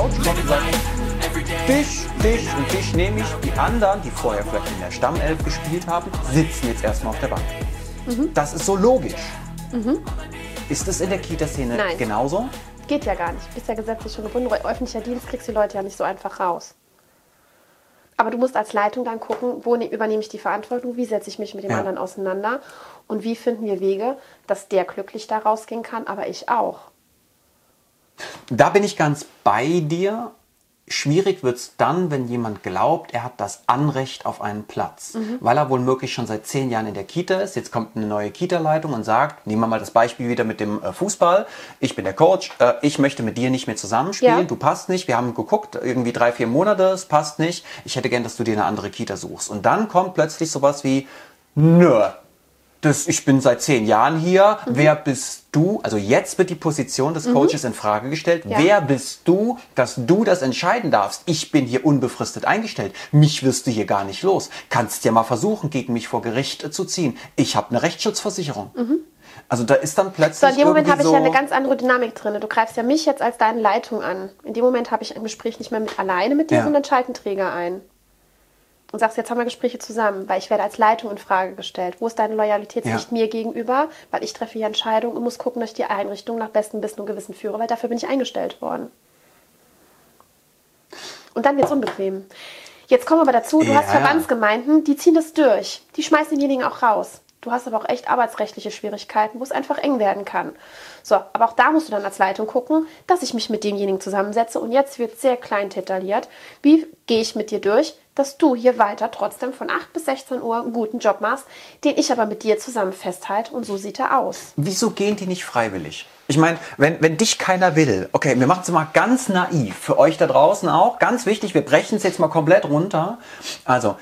Coach kommt und sagt, dich nehme ich. Die anderen, die vorher vielleicht in der Stammelf gespielt haben, sitzen jetzt erstmal auf der Bank. Das ist so logisch. Ist das in der Kita-Szene genauso? Geht ja gar nicht. Du bist ja gesetzlich schon gebunden. Öffentlicher Dienst kriegst du die Leute ja nicht so einfach raus. Aber du musst als Leitung dann gucken, wo übernehme ich die Verantwortung, wie setze ich mich mit dem anderen auseinander und wie finden wir Wege, dass der glücklich da rausgehen kann, aber ich auch. Da bin ich ganz bei dir. Schwierig wird es dann, wenn jemand glaubt, er hat das Anrecht auf einen Platz, weil er wohl möglich schon seit 10 Jahren in der Kita ist. Jetzt kommt eine neue Kita-Leitung und sagt, nehmen wir mal das Beispiel wieder mit dem Fußball. Ich bin der Coach, ich möchte mit dir nicht mehr zusammenspielen, du passt nicht. Wir haben geguckt, irgendwie 3-4 Monate, es passt nicht. Ich hätte gern, dass du dir eine andere Kita suchst. Und dann kommt plötzlich sowas wie, nö. Ich bin seit 10 Jahren hier. Wer bist du? Also jetzt wird die Position des Coaches in Frage gestellt. Wer bist du, dass du das entscheiden darfst? Ich bin hier unbefristet eingestellt. Mich wirst du hier gar nicht los. Kannst ja mal versuchen, gegen mich vor Gericht zu ziehen. Ich habe eine Rechtsschutzversicherung. Also da ist dann plötzlich so, in dem Moment habe ich ja eine ganz andere Dynamik drin. Du greifst ja mich jetzt als deine Leitung an. In dem Moment habe ich ein Gespräch nicht mehr alleine mit dir, sondern schalte einen Träger ein. Und sagst, jetzt haben wir Gespräche zusammen, weil ich werde als Leitung in Frage gestellt. Wo ist deine Loyalitätspflicht mir gegenüber? Weil ich treffe hier Entscheidungen und muss gucken, dass ich die Einrichtung nach bestem Wissen und Gewissen führe, weil dafür bin ich eingestellt worden. Und dann wird es unbequem. Jetzt kommen wir aber dazu, du hast Verbandsgemeinden, die ziehen das durch. Die schmeißen denjenigen auch raus. Du hast aber auch echt arbeitsrechtliche Schwierigkeiten, wo es einfach eng werden kann. So, aber auch da musst du dann als Leitung gucken, dass ich mich mit demjenigen zusammensetze. Und jetzt wird sehr klein detailliert. Wie gehe ich mit dir durch, dass du hier weiter trotzdem von 8 bis 16 Uhr einen guten Job machst, den ich aber mit dir zusammen festhalte und so sieht er aus. Wieso gehen die nicht freiwillig? Ich meine, wenn dich keiner will, okay, wir machen es mal ganz naiv, für euch da draußen auch, ganz wichtig, wir brechen es jetzt mal komplett runter. Also,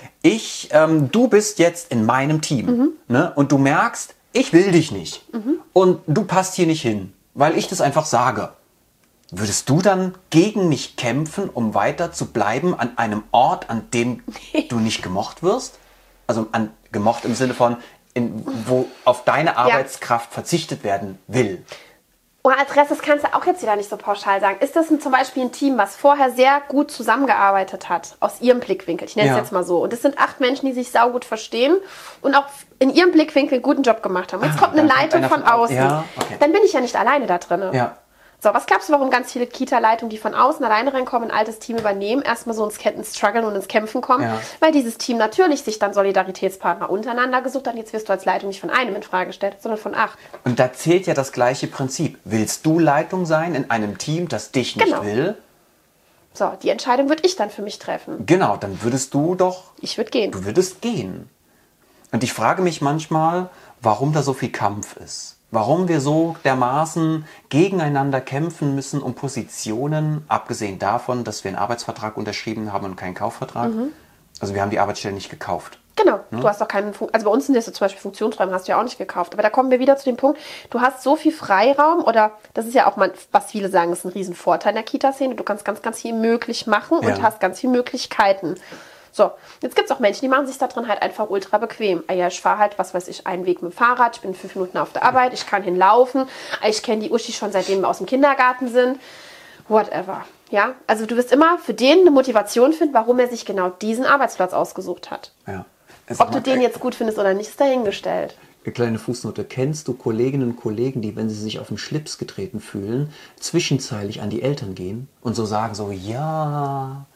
du bist jetzt in meinem Team, ne? Und du merkst, ich will dich nicht und du passt hier nicht hin, weil ich das einfach sage. Würdest du dann gegen mich kämpfen, um weiter zu bleiben an einem Ort, an dem du nicht gemocht wirst? Also gemocht im Sinne von, wo auf deine Arbeitskraft verzichtet werden will. Und als Rest, das kannst du auch jetzt wieder nicht so pauschal sagen. Ist das zum Beispiel ein Team, was vorher sehr gut zusammengearbeitet hat, aus ihrem Blickwinkel? Ich nenne es jetzt mal so. Und es sind 8 Menschen, die sich saugut verstehen und auch in ihrem Blickwinkel einen guten Job gemacht haben. Jetzt kommt eine Leitung von außen. Ja, okay. Dann bin ich ja nicht alleine da drin. Ja. So, was glaubst du, warum ganz viele Kita-Leitungen, die von außen alleine reinkommen, ein altes Team übernehmen, erstmal so ins Struggeln und ins Kämpfen kommen? Ja. Weil dieses Team natürlich sich dann Solidaritätspartner untereinander gesucht hat. Jetzt wirst du als Leitung nicht von einem in Frage gestellt, sondern von 8. Und da zählt ja das gleiche Prinzip. Willst du Leitung sein in einem Team, das dich nicht will? So, die Entscheidung würde ich dann für mich treffen. Genau, dann würdest du doch... Ich würde gehen. Du würdest gehen. Und ich frage mich manchmal, warum da so viel Kampf ist. Warum wir so dermaßen gegeneinander kämpfen müssen um Positionen, abgesehen davon, dass wir einen Arbeitsvertrag unterschrieben haben und keinen Kaufvertrag. Also wir haben die Arbeitsstelle nicht gekauft. Genau, du hast doch keinen, also bei uns sind das zum Beispiel Funktionsräume, hast du ja auch nicht gekauft. Aber da kommen wir wieder zu dem Punkt, du hast so viel Freiraum oder das ist ja auch mal, was viele sagen, ist ein Riesenvorteil in der Kita-Szene. Du kannst ganz, ganz viel möglich machen und hast ganz viele Möglichkeiten. So, jetzt gibt es auch Menschen, die machen sich da drin halt einfach ultra bequem. Ja, ich fahre halt, was weiß ich, einen Weg mit dem Fahrrad, ich bin 5 Minuten auf der Arbeit, ich kann hinlaufen, ich kenne die Uschi schon seitdem wir aus dem Kindergarten sind, whatever. Ja, also du wirst immer für den eine Motivation finden, warum er sich genau diesen Arbeitsplatz ausgesucht hat. Ja. Ob du den jetzt gut findest oder nicht, ist dahingestellt. Eine kleine Fußnote. Kennst du Kolleginnen und Kollegen, die, wenn sie sich auf den Schlips getreten fühlen, zwischenzeitlich an die Eltern gehen und so sagen so, ja,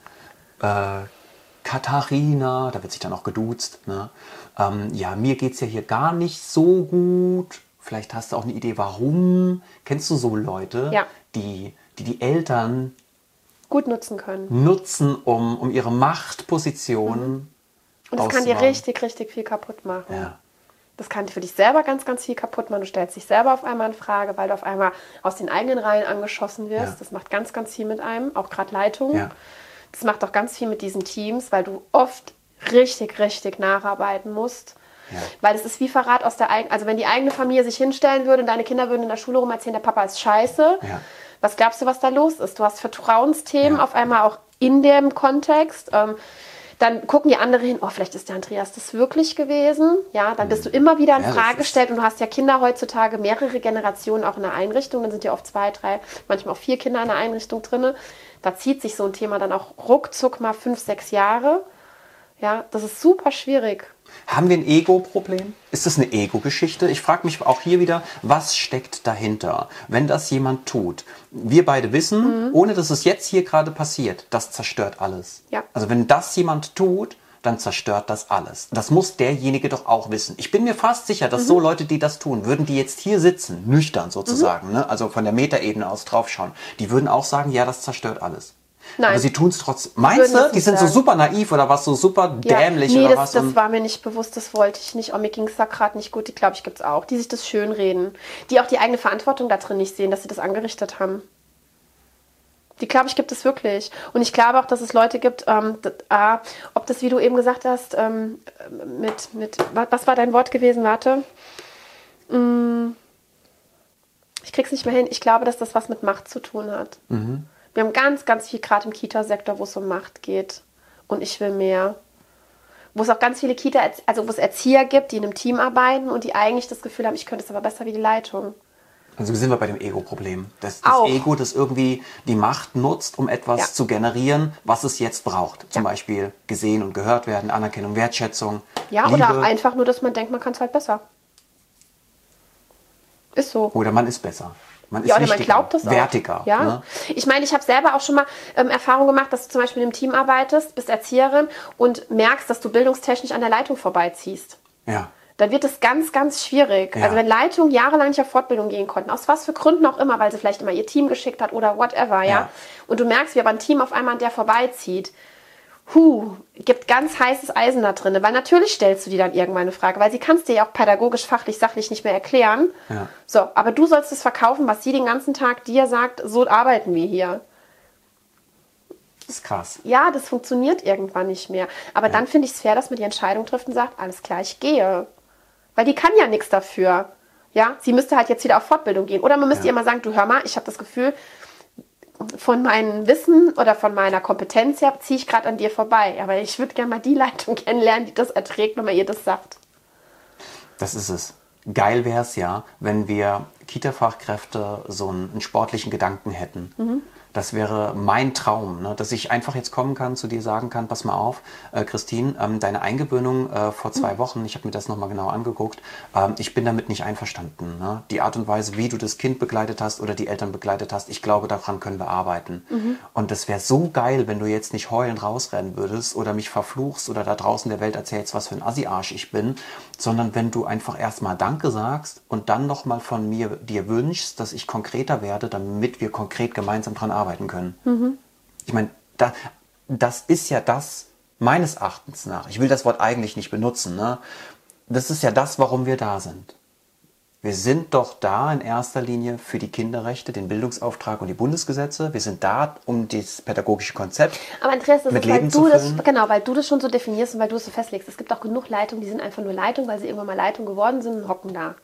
Katharina, da wird sich dann auch geduzt, ne? Ja, mir geht's ja hier gar nicht so gut. Vielleicht hast du auch eine Idee, warum. Kennst du so Leute, die Eltern gut nutzen können? Nutzen, um ihre Machtposition und das kann dir richtig, richtig viel kaputt machen. Ja. Das kann für dich selber ganz, ganz viel kaputt machen. Du stellst dich selber auf einmal in Frage, weil du auf einmal aus den eigenen Reihen angeschossen wirst. Ja. Das macht ganz, ganz viel mit einem, auch gerade Leitungen. Ja. Das macht auch ganz viel mit diesen Teams, weil du oft richtig, richtig nacharbeiten musst. Ja. Weil es ist wie Verrat aus der eigenen... Also wenn die eigene Familie sich hinstellen würde und deine Kinder würden in der Schule rum erzählen, der Papa ist scheiße. Ja. Was glaubst du, was da los ist? Du hast Vertrauensthemen auf einmal auch in dem Kontext. Dann gucken die anderen hin, oh, vielleicht ist der Andreas das wirklich gewesen. Ja, dann bist du immer wieder in Frage gestellt und du hast ja Kinder heutzutage, mehrere Generationen auch in der Einrichtung. Dann sind ja oft 2, 3, manchmal auch 4 Kinder in der Einrichtung drin. Da zieht sich so ein Thema dann auch ruckzuck mal 5, 6 Jahre. Ja, das ist super schwierig. Haben wir ein Ego-Problem? Ist das eine Ego-Geschichte? Ich frage mich auch hier wieder, was steckt dahinter, wenn das jemand tut? Wir beide wissen, ohne dass es jetzt hier gerade passiert, das zerstört alles. Ja. Also wenn das jemand tut, dann zerstört das alles. Das muss derjenige doch auch wissen. Ich bin mir fast sicher, dass so Leute, die das tun, würden die jetzt hier sitzen, nüchtern sozusagen, ne? Also von der Metaebene aus draufschauen, die würden auch sagen, ja, das zerstört alles. Nein. Aber sie tun es trotzdem. Meinst du, die sind so super naiv oder was, so super dämlich nee, oder was? Das war mir nicht bewusst, das wollte ich nicht. Oh, mir ging es da gerade nicht gut. Die, glaube ich, gibt es auch. Die sich das schönreden. Die auch die eigene Verantwortung da drin nicht sehen, dass sie das angerichtet haben. Die, glaube ich, gibt es wirklich. Und ich glaube auch, dass es Leute gibt, ob das, wie du eben gesagt hast, was war dein Wort gewesen? Warte. Ich krieg's nicht mehr hin. Ich glaube, dass das was mit Macht zu tun hat. Wir haben ganz, ganz viel, gerade im Kita-Sektor, wo es um Macht geht. Und ich will mehr. Wo es auch ganz viele wo es Erzieher gibt, die in einem Team arbeiten und die eigentlich das Gefühl haben, ich könnte es aber besser wie die Leitung. Also sind wir bei dem Ego-Problem. Das Auch. Ego, das irgendwie die Macht nutzt, um etwas zu generieren, was es jetzt braucht. Zum Beispiel gesehen und gehört werden, Anerkennung, Wertschätzung, Ja, Liebe. oder einfach nur, dass man denkt, man kann es halt besser. Ist so. Oder man ist besser. Man ist Ja, oder man wichtiger, glaubt das auch. wertiger. Ja. Ne? Ich meine, ich habe selber auch schon mal Erfahrung gemacht, dass du zum Beispiel in einem Team arbeitest, bist Erzieherin und merkst, dass du bildungstechnisch an der Leitung vorbeiziehst. Ja. Dann wird es ganz, ganz schwierig. Ja. Also wenn Leitungen jahrelang nicht auf Fortbildung gehen konnten, aus was für Gründen auch immer, weil sie vielleicht immer ihr Team geschickt hat oder whatever, ja. Und du merkst, wie aber ein Team auf einmal an der vorbeizieht. Gibt ganz heißes Eisen da drin. Weil natürlich stellst du dir dann irgendwann eine Frage, weil sie kannst dir ja auch pädagogisch, fachlich, sachlich nicht mehr erklären. Ja. So, aber du sollst es verkaufen, was sie den ganzen Tag dir sagt, so arbeiten wir hier. Das ist krass. Ja, das funktioniert irgendwann nicht mehr. Aber dann finde ich es fair, dass man die Entscheidung trifft und sagt, alles klar, ich gehe. Weil die kann ja nichts dafür. Ja, sie müsste halt jetzt wieder auf Fortbildung gehen. Oder man müsste ihr mal sagen, du hör mal, ich habe das Gefühl, von meinem Wissen oder von meiner Kompetenz her ziehe ich gerade an dir vorbei. Aber ich würde gerne mal die Leitung kennenlernen, die das erträgt, wenn man ihr das sagt. Das ist es. Geil wäre es ja, wenn wir Kita-Fachkräfte so einen sportlichen Gedanken hätten. Das wäre mein Traum, ne? Dass ich einfach jetzt kommen kann, zu dir sagen kann, pass mal auf, Christine, deine Eingewöhnung vor 2 Wochen, ich habe mir das nochmal genau angeguckt, ich bin damit nicht einverstanden. Ne? Die Art und Weise, wie du das Kind begleitet hast oder die Eltern begleitet hast, ich glaube, daran können wir arbeiten. Und das wäre so geil, wenn du jetzt nicht heulend rausrennen würdest oder mich verfluchst oder da draußen der Welt erzählst, was für ein Assi-Arsch ich bin, sondern wenn du einfach erstmal Danke sagst und dann nochmal von mir dir wünschst, dass ich konkreter werde, damit wir konkret gemeinsam dran arbeiten können. Ich meine, das ist ja das, meines Erachtens nach, ich will das Wort eigentlich nicht benutzen, ne? Das ist ja das, warum wir da sind. Wir sind doch da in erster Linie für die Kinderrechte, den Bildungsauftrag und die Bundesgesetze. Wir sind da, um das pädagogische Konzept Aber Andreas, das mit ist, weil Leben du zu das, füllen. genau, weil du das schon so definierst und weil du es so festlegst. Es gibt auch genug Leitungen, die sind einfach nur Leitung, weil sie irgendwann mal Leitung geworden sind und hocken da.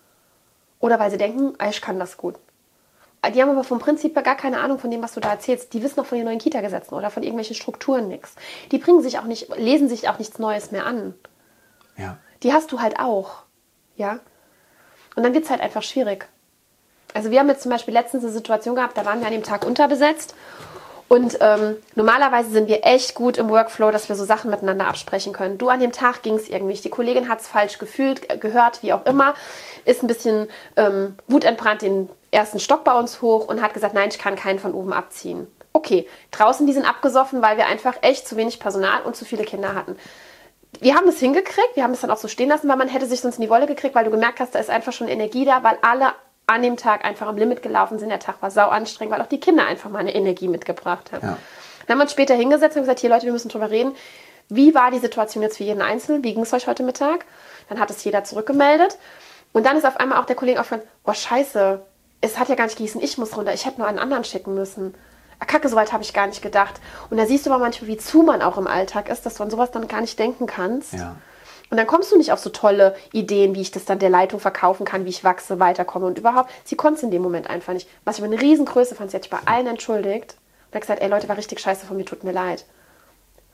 Oder weil sie denken, ich kann das gut. Die haben aber vom Prinzip her gar keine Ahnung von dem, was du da erzählst. Die wissen auch von den neuen Kita-Gesetzen oder von irgendwelchen Strukturen nichts. Die bringen sich auch nicht, lesen sich auch nichts Neues mehr an. Ja. Die hast du halt auch. Ja. Und dann wird es halt einfach schwierig. Also wir haben jetzt zum Beispiel letztens eine Situation gehabt, da waren wir an dem Tag unterbesetzt. Und normalerweise sind wir echt gut im Workflow, dass wir so Sachen miteinander absprechen können. Du, an dem Tag ging es irgendwie. Die Kollegin hat es falsch gefühlt, gehört, wie auch immer. Ist ein bisschen wutentbrannt den ersten Stock bei uns hoch und hat gesagt, nein, ich kann keinen von oben abziehen. Okay, draußen die sind abgesoffen, weil wir einfach echt zu wenig Personal und zu viele Kinder hatten. Wir haben das hingekriegt, wir haben es dann auch so stehen lassen, weil man hätte sich sonst in die Wolle gekriegt, weil du gemerkt hast, da ist einfach schon Energie da, weil alle an dem Tag einfach am Limit gelaufen sind. Der Tag war sau anstrengend, weil auch die Kinder einfach mal eine Energie mitgebracht haben. Ja. Dann haben wir uns später hingesetzt und gesagt, hier Leute, wir müssen drüber reden. Wie war die Situation jetzt für jeden Einzelnen? Wie ging es euch heute Mittag? Dann hat es jeder zurückgemeldet. Und dann ist auf einmal auch der Kollege aufgefallen, boah scheiße, es hat ja gar nicht gießen, ich muss runter, ich hätte nur einen anderen schicken müssen. Ah, Kacke, soweit habe ich gar nicht gedacht. Und da siehst du aber manchmal, wie zu man auch im Alltag ist, dass du an sowas dann gar nicht denken kannst. Ja. Und dann kommst du nicht auf so tolle Ideen, wie ich das dann der Leitung verkaufen kann, wie ich wachse, weiterkomme und überhaupt. Sie konnte es in dem Moment einfach nicht. Was ich aber eine Riesengröße fand, sie hat sich bei allen entschuldigt und hat gesagt, ey Leute, war richtig scheiße von mir, tut mir leid.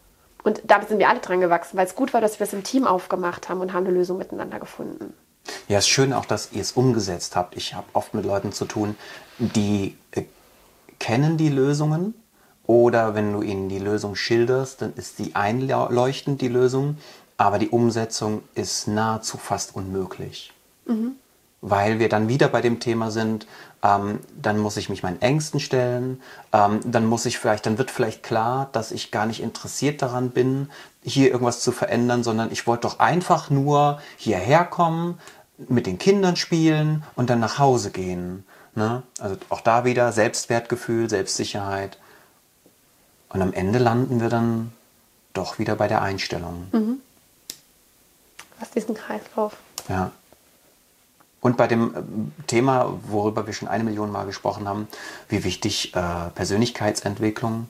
Und damit sind wir alle dran gewachsen, weil es gut war, dass wir es im Team aufgemacht haben und haben eine Lösung miteinander gefunden. Ja, es ist schön auch, dass ihr es umgesetzt habt. Ich habe oft mit Leuten zu tun, die kennen die Lösungen oder wenn du ihnen die Lösung schilderst, dann ist die einleuchtend, die Lösung, aber die Umsetzung ist nahezu fast unmöglich. Weil wir dann wieder bei dem Thema sind, dann muss ich mich meinen Ängsten stellen, dann wird vielleicht klar, dass ich gar nicht interessiert daran bin, hier irgendwas zu verändern, sondern ich wollte doch einfach nur hierher kommen, mit den Kindern spielen und dann nach Hause gehen. Ne? Also auch da wieder Selbstwertgefühl, Selbstsicherheit. Und am Ende landen wir dann doch wieder bei der Einstellung. Was diesen Kreislauf. Ja. Und bei dem Thema, worüber wir schon 1 Million Mal gesprochen haben, wie wichtig Persönlichkeitsentwicklung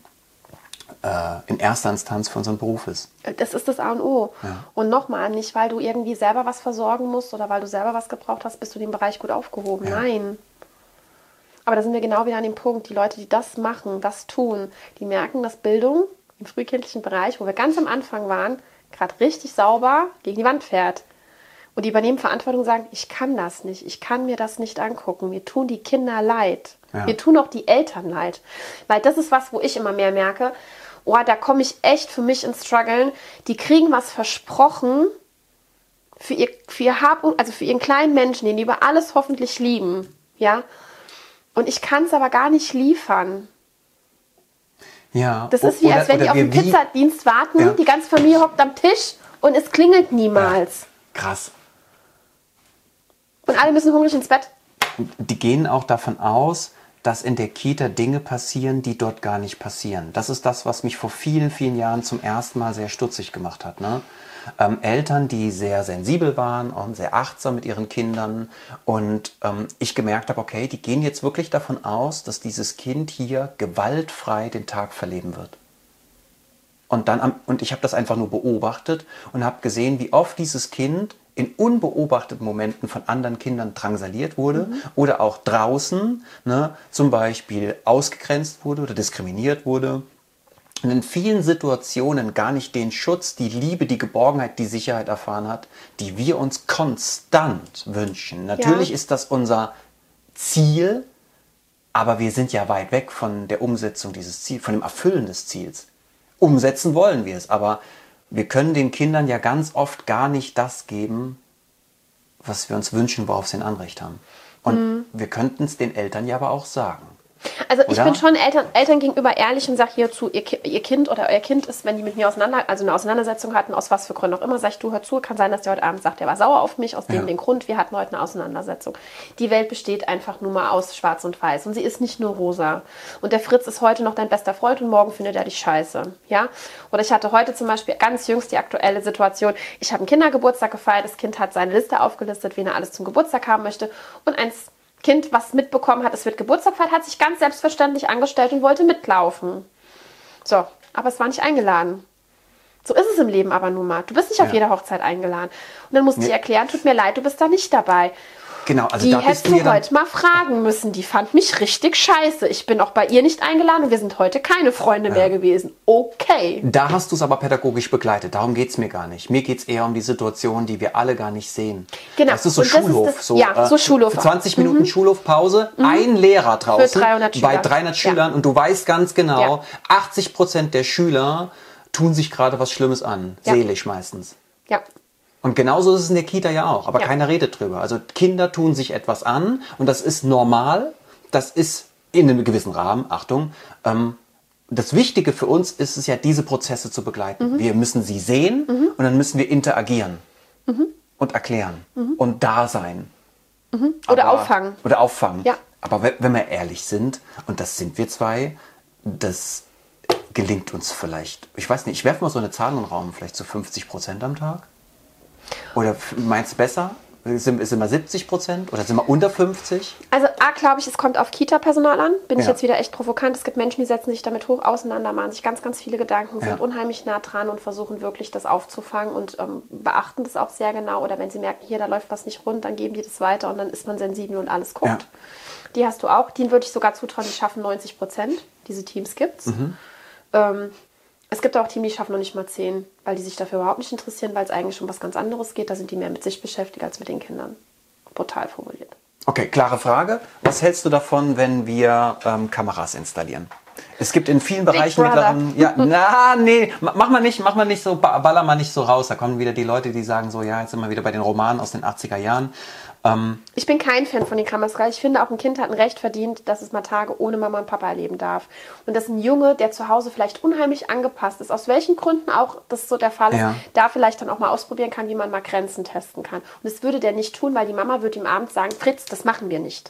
in erster Instanz für unseren Beruf ist. Das ist das A und O. Ja. Und nochmal, nicht weil du irgendwie selber was versorgen musst oder weil du selber was gebraucht hast, bist du in dem Bereich gut aufgehoben. Ja. Nein. Aber da sind wir genau wieder an dem Punkt. Die Leute, die das machen, das tun, die merken, dass Bildung im frühkindlichen Bereich, wo wir ganz am Anfang waren, gerade richtig sauber gegen die Wand fährt. Und die übernehmen Verantwortung und sagen, ich kann das nicht, ich kann mir das nicht angucken. Mir tun die Kinder leid. Ja. Mir tun auch die Eltern leid. Weil das ist was, wo ich immer mehr merke, oh, da komme ich echt für mich ins Struggeln. Die kriegen was versprochen für ihren kleinen Menschen, den die über alles hoffentlich lieben. Ja? Und ich kann es aber gar nicht liefern. Ja. Das ist wie, als wenn die auf den Pizzadienst warten, die ganze Familie hockt am Tisch und es klingelt niemals. Ja. Krass. Und alle müssen hungrig ins Bett. Die gehen auch davon aus, dass in der Kita Dinge passieren, die dort gar nicht passieren. Das ist das, was mich vor vielen, vielen Jahren zum ersten Mal sehr stutzig gemacht hat. Ne? Eltern, die sehr sensibel waren und sehr achtsam mit ihren Kindern. Und ich gemerkt habe, okay, die gehen jetzt wirklich davon aus, dass dieses Kind hier gewaltfrei den Tag verleben wird. Und ich habe das einfach nur beobachtet und habe gesehen, wie oft dieses Kind in unbeobachteten Momenten von anderen Kindern drangsaliert wurde oder auch draußen, ne, zum Beispiel ausgegrenzt wurde oder diskriminiert wurde. Und in vielen Situationen gar nicht den Schutz, die Liebe, die Geborgenheit, die Sicherheit erfahren hat, die wir uns konstant wünschen. Natürlich ist das unser Ziel, aber wir sind ja weit weg von der Umsetzung dieses Ziels, von dem Erfüllen des Ziels. Umsetzen wollen wir es, aber wir können den Kindern ja ganz oft gar nicht das geben, was wir uns wünschen, worauf sie ein Anrecht haben. Und wir könnten es den Eltern ja aber auch sagen. Also ich bin schon Eltern gegenüber ehrlich und sage hierzu, ihr Kind oder euer Kind ist, wenn die mit mir eine Auseinandersetzung hatten, aus was für Gründen auch immer, sag ich, du, hör zu, kann sein, dass der heute Abend sagt, der war sauer auf mich, aus dem den Grund, wir hatten heute eine Auseinandersetzung. Die Welt besteht einfach nur mal aus Schwarz und Weiß und sie ist nicht nur rosa. Und der Fritz ist heute noch dein bester Freund und morgen findet er dich scheiße. Ja? Oder ich hatte heute zum Beispiel ganz jüngst die aktuelle Situation, ich habe einen Kindergeburtstag gefeiert, das Kind hat seine Liste aufgelistet, wen er alles zum Geburtstag haben möchte und eins Kind, was mitbekommen hat, es wird Geburtstag gefeiert, hat sich ganz selbstverständlich angestellt und wollte mitlaufen. So, aber es war nicht eingeladen. So ist es im Leben aber nun mal. Du bist nicht auf jede Hochzeit eingeladen. Und dann musste ich erklären, tut mir leid, du bist da nicht dabei. Genau, also die da hättest du heute mal fragen müssen. Die fand mich richtig scheiße. Ich bin auch bei ihr nicht eingeladen und wir sind heute keine Freunde mehr gewesen. Okay. Da hast du es aber pädagogisch begleitet. Darum geht es mir gar nicht. Mir geht es eher um die Situation, die wir alle gar nicht sehen. Genau. Das ist so Schulhof. So Schulhof. Für 20 Minuten Schulhofpause, ein Lehrer draußen für 300 bei 300 Schülern. Und du weißt ganz genau, 80% der Schüler tun sich gerade was Schlimmes an. Seelisch meistens. Ja. Und genauso ist es in der Kita ja auch, aber keiner redet drüber. Also Kinder tun sich etwas an und das ist normal, das ist in einem gewissen Rahmen, Achtung. Das Wichtige für uns ist es ja, diese Prozesse zu begleiten. Wir müssen sie sehen und dann müssen wir interagieren und erklären und da sein. Oder auffangen. Oder auffangen. Ja. Aber wenn wir ehrlich sind, und das sind wir zwei, das gelingt uns vielleicht, ich weiß nicht, ich werfe mal so eine Zahl in den Raum, vielleicht so 50% am Tag. Oder meinst du besser? Sind wir 70% oder sind wir unter 50? Also glaube ich, es kommt auf Kita-Personal an. Bin ich jetzt wieder echt provokant. Es gibt Menschen, die setzen sich damit hoch auseinander, machen sich ganz, ganz viele Gedanken, sind unheimlich nah dran und versuchen wirklich das aufzufangen und beachten das auch sehr genau. Oder wenn sie merken, hier, da läuft was nicht rund, dann geben die das weiter und dann ist man sensibel und alles guckt. Ja. Die hast du auch. Die würde ich sogar zutrauen, die schaffen 90%. Diese Teams gibt's. Es gibt auch Teams, die schaffen noch nicht mal 10, weil die sich dafür überhaupt nicht interessieren, weil es eigentlich um was ganz anderes geht. Da sind die mehr mit sich beschäftigt als mit den Kindern. Brutal formuliert. Okay, klare Frage. Was hältst du davon, wenn wir Kameras installieren? Es gibt in vielen Bereichen mittleren... Ja, mach mal nicht so, baller mal nicht so raus. Da kommen wieder die Leute, die sagen so, ja, jetzt sind wir wieder bei den Romanen aus den 80er Jahren. Ich bin kein Fan von den Kameras. Ich finde, auch ein Kind hat ein Recht verdient, dass es mal Tage ohne Mama und Papa erleben darf. Und dass ein Junge, der zu Hause vielleicht unheimlich angepasst ist, aus welchen Gründen auch das so der Fall ist, da vielleicht dann auch mal ausprobieren kann, wie man mal Grenzen testen kann. Und das würde der nicht tun, weil die Mama würde ihm abends sagen, Fritz, das machen wir nicht.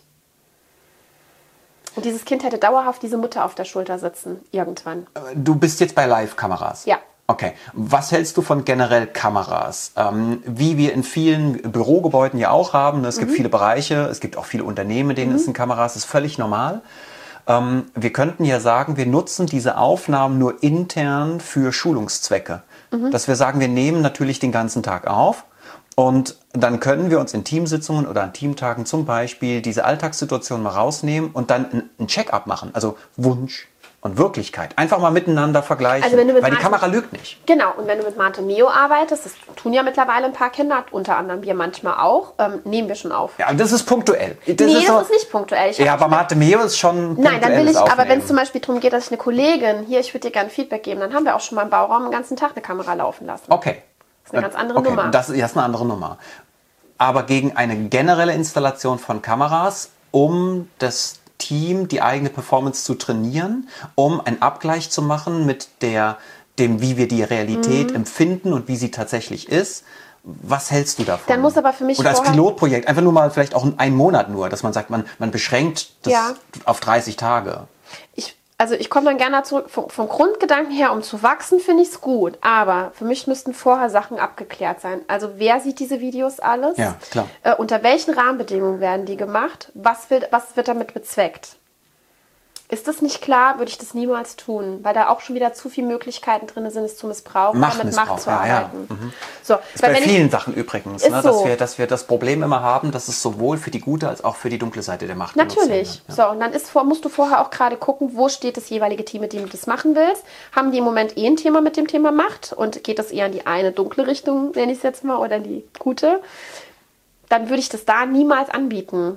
Und dieses Kind hätte dauerhaft diese Mutter auf der Schulter sitzen, irgendwann. Du bist jetzt bei Live-Kameras? Ja. Okay. Was hältst du von generell Kameras? Wie wir in vielen Bürogebäuden ja auch haben. Es gibt viele Bereiche, es gibt auch viele Unternehmen, denen es sind Kameras. Das ist völlig normal. Wir könnten ja sagen, wir nutzen diese Aufnahmen nur intern für Schulungszwecke. Dass wir sagen, wir nehmen natürlich den ganzen Tag auf. Und dann können wir uns in Teamsitzungen oder an Teamtagen zum Beispiel diese Alltagssituation mal rausnehmen und dann ein Check-up machen. Also Wunsch und Wirklichkeit. Einfach mal miteinander vergleichen, Also weil die Kamera lügt nicht. Genau, und wenn du mit Mate Meo arbeitest, das tun ja mittlerweile ein paar Kinder, unter anderem wir manchmal auch, nehmen wir schon auf. Ja, das ist punktuell. Das ist nicht punktuell. Aber Mate Meo ist schon Nein, dann will ich, aber wenn es zum Beispiel darum geht, dass ich eine Kollegin, hier, ich würde dir gerne Feedback geben, dann haben wir auch schon mal im Bauraum den ganzen Tag eine Kamera laufen lassen. Okay. Das ist eine ganz andere Nummer. Das ist eine andere Nummer. Aber gegen eine generelle Installation von Kameras, um das Team die eigene Performance zu trainieren, um einen Abgleich zu machen mit dem, wie wir die Realität empfinden und wie sie tatsächlich ist. Was hältst du davon? Dann muss aber für mich oder als Pilotprojekt, einfach nur mal vielleicht auch einen Monat nur, dass man sagt, man beschränkt das auf 30 Tage. Ich komme dann gerne zurück. Vom Grundgedanken her, um zu wachsen, finde ich es gut. Aber für mich müssten vorher Sachen abgeklärt sein. Also wer sieht diese Videos alles? Ja, klar. Unter welchen Rahmenbedingungen werden die gemacht? Was wird damit bezweckt? Ist das nicht klar, würde ich das niemals tun, weil da auch schon wieder zu viele Möglichkeiten drin sind, es zu missbrauchen, mit Macht zu arbeiten. Ja. So, ist bei vielen Sachen übrigens, so. dass wir das Problem immer haben, dass es sowohl für die gute als auch für die dunkle Seite der Macht natürlich. Ja. So, und dann musst du vorher auch gerade gucken, wo steht das jeweilige Team, mit dem du das machen willst. Haben die im Moment ein Thema mit dem Thema Macht und geht das eher in die eine dunkle Richtung, nenne ich es jetzt mal, oder in die gute, dann würde ich das da niemals anbieten.